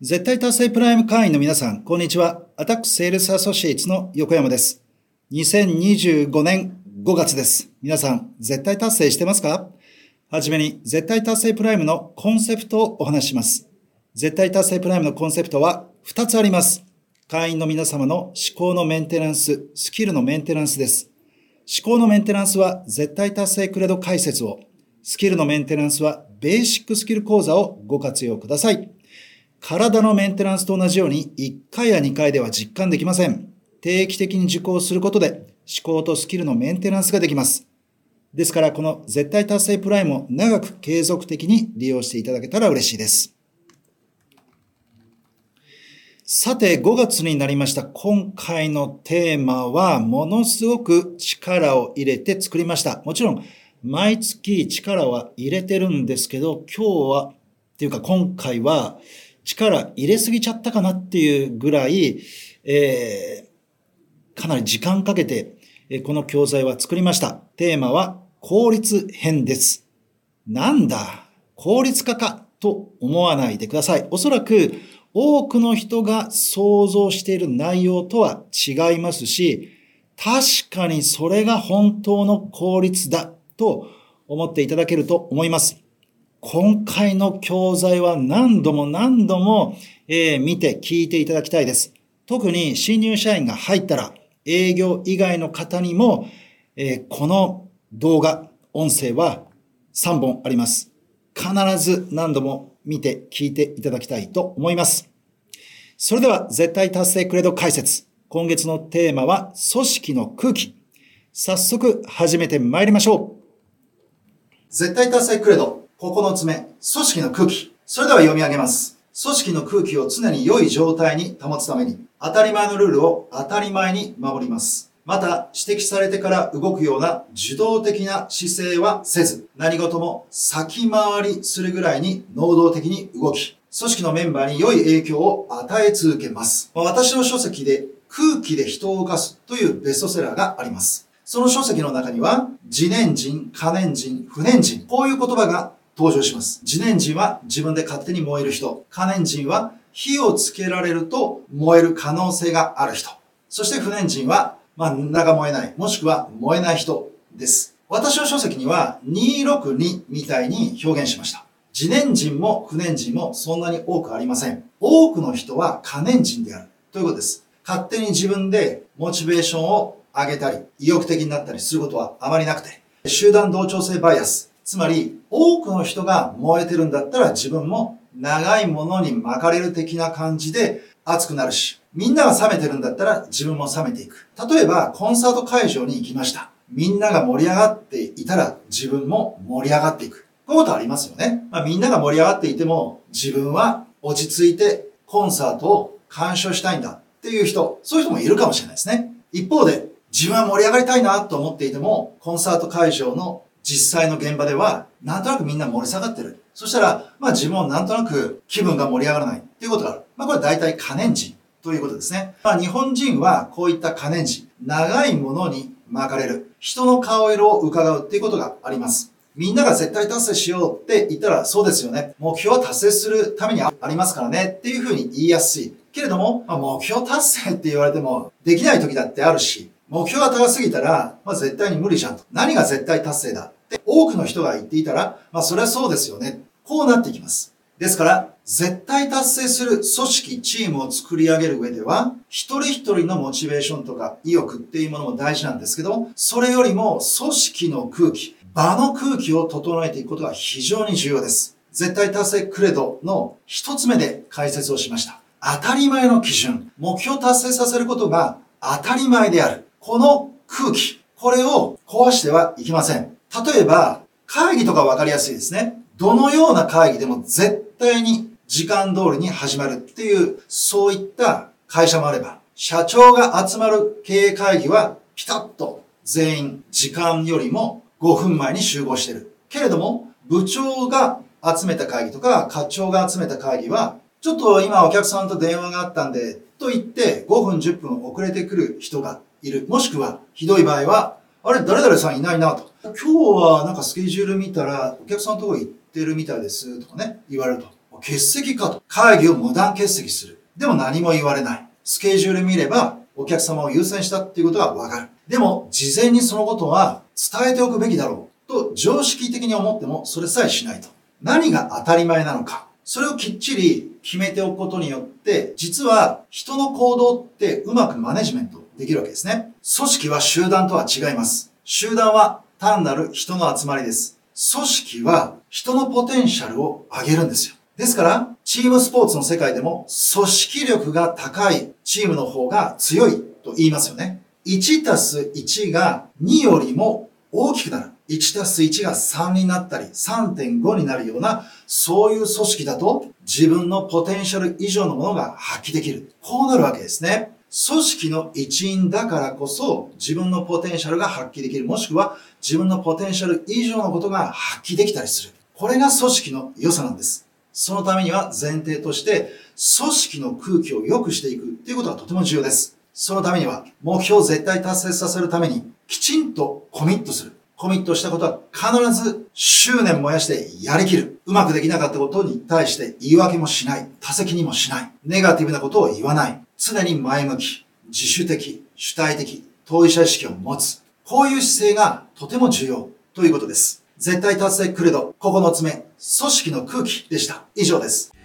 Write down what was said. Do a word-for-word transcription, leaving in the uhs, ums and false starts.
絶対達成プライム会員の皆さん、こんにちは。アタックセールスアソシエイツの横山です。にせんにじゅうごねんごがつです。皆さん、絶対達成してますか？はじめに、絶対達成プライムのコンセプトをお話しします。絶対達成プライムのコンセプトはふたつあります。会員の皆様の思考のメンテナンス、スキルのメンテナンスです。思考のメンテナンスは絶対達成クレド解説を、スキルのメンテナンスはベーシックスキル講座をご活用ください。体のメンテナンスと同じようにいっかいやにかいでは実感できません。定期的に受講することで思考とスキルのメンテナンスができます。ですからこの絶対達成プライムを長く継続的に利用していただけたら嬉しいです。さてごがつになりました。今回のテーマはものすごく力を入れて作りました。もちろん毎月力は入れてるんですけど、今日はっていうか今回は力入れすぎちゃったかなっていうぐらい、えー、かなり時間かけて、えー、この教材は作りました。テーマは効率編です。なんだ、効率化かと思わないでください。おそらく多くの人が想像している内容とは違いますし、確かにそれが本当の効率だと思っていただけると思います。今回の教材は何度も何度も、えー、見て聞いていただきたいです。特に新入社員が入ったら営業以外の方にも、えー、この動画、音声はさんぼんあります。必ず何度も見て聞いていただきたいと思います。それでは絶対達成クレド解説。今月のテーマは組織の空気。早速始めてまいりましょう。絶対達成クレド。ここのつめ、組織の空気。それでは読み上げます。組織の空気を常に良い状態に保つために、当たり前のルールを当たり前に守ります。また、指摘されてから動くような受動的な姿勢はせず、何事も先回りするぐらいに能動的に動き、組織のメンバーに良い影響を与え続けます。私の書籍で空気で人を動かすというベストセラーがあります。その書籍の中には、自念人、可念人、不念人、こういう言葉が登場します。自念人は自分で勝手に燃える人。可燃人は火をつけられると燃える可能性がある人。そして不燃人は、まあ、名が燃えない、もしくは燃えない人です。私の書籍にはにひゃくろくじゅうにみたいに表現しました。自燃人も不燃人もそんなに多くありません。多くの人は可燃人であるということです。勝手に自分でモチベーションを上げたり、意欲的になったりすることはあまりなくて、集団同調性バイアス。つまり、多くの人が燃えてるんだったら自分も長いものに巻かれる的な感じで熱くなるし、みんなが冷めてるんだったら自分も冷めていく。例えば、コンサート会場に行きました。みんなが盛り上がっていたら自分も盛り上がっていく。こういうことありますよね。まあ、みんなが盛り上がっていても自分は落ち着いてコンサートを鑑賞したいんだっていう人、そういう人もいるかもしれないですね。一方で、自分は盛り上がりたいなと思っていても、コンサート会場の実際の現場では、なんとなくみんな盛り下がってる。そしたら、まあ自分もなんとなく気分が盛り上がらないっていうことがある。まあこれ大体可燃人ということですね。まあ日本人はこういった可燃人、長いものに巻かれる。人の顔色を伺うっていうことがあります。みんなが絶対達成しようって言ったらそうですよね。目標は達成するためにありますからねっていうふうに言いやすい。けれども、まあ、目標達成って言われてもできない時だってあるし、目標が高すぎたら、まあ絶対に無理じゃんと。何が絶対達成だって多くの人が言っていたら、まあそれはそうですよね。こうなっていきます。ですから、絶対達成する組織、チームを作り上げる上では、一人一人のモチベーションとか意欲っていうものも大事なんですけど、それよりも組織の空気、場の空気を整えていくことが非常に重要です。絶対達成クレドの一つ目で解説をしました。当たり前の基準、目標達成させることが当たり前である。この空気、これを壊してはいけません。例えば、会議とかわかりやすいですね。どのような会議でも絶対に時間通りに始まるっていう、そういった会社もあれば、社長が集まる経営会議はピタッと全員時間よりもごふんまえに集合してる。けれども、部長が集めた会議とか課長が集めた会議は、ちょっと今お客さんと電話があったんで、と言ってごふんじゅっぷん遅れてくる人がいる。もしくは、ひどい場合は、あれ、誰々さんいないなと。今日はなんかスケジュール見たら、お客さんのところ行ってるみたいです、とかね、言われると。 欠席かと。会議を無断欠席する。でも何も言われない。スケジュール見ればお客様を優先したっていうことがわかる。でも事前にそのことは伝えておくべきだろうと常識的に思ってもそれさえしないと。何が当たり前なのか。それをきっちり決めておくことによって、実は人の行動ってうまくマネジメントできるわけですね。組織は集団とは違います。集団は単なる人の集まりです。組織は人のポテンシャルを上げるんですよ。ですから、チームスポーツの世界でも組織力が高いチームの方が強いと言いますよね。いちたすいちがによりも大きくなる。いちたすいちがさんになったり さんてんご になるようなそういう組織だと自分のポテンシャル以上のものが発揮できる。こうなるわけですね。組織の一員だからこそ自分のポテンシャルが発揮できる。もしくは自分のポテンシャル以上のことが発揮できたりする。これが組織の良さなんです。そのためには前提として組織の空気を良くしていくということがとても重要です。そのためには目標を絶対達成させるためにきちんとコミットする。コミットしたことは必ず執念燃やしてやりきる。うまくできなかったことに対して言い訳もしない。他責にもしない。ネガティブなことを言わない。常に前向き、自主的、主体的、当事者意識を持つ。こういう姿勢がとても重要ということです。絶対達成クレドここのつめ、組織の空気でした。以上です。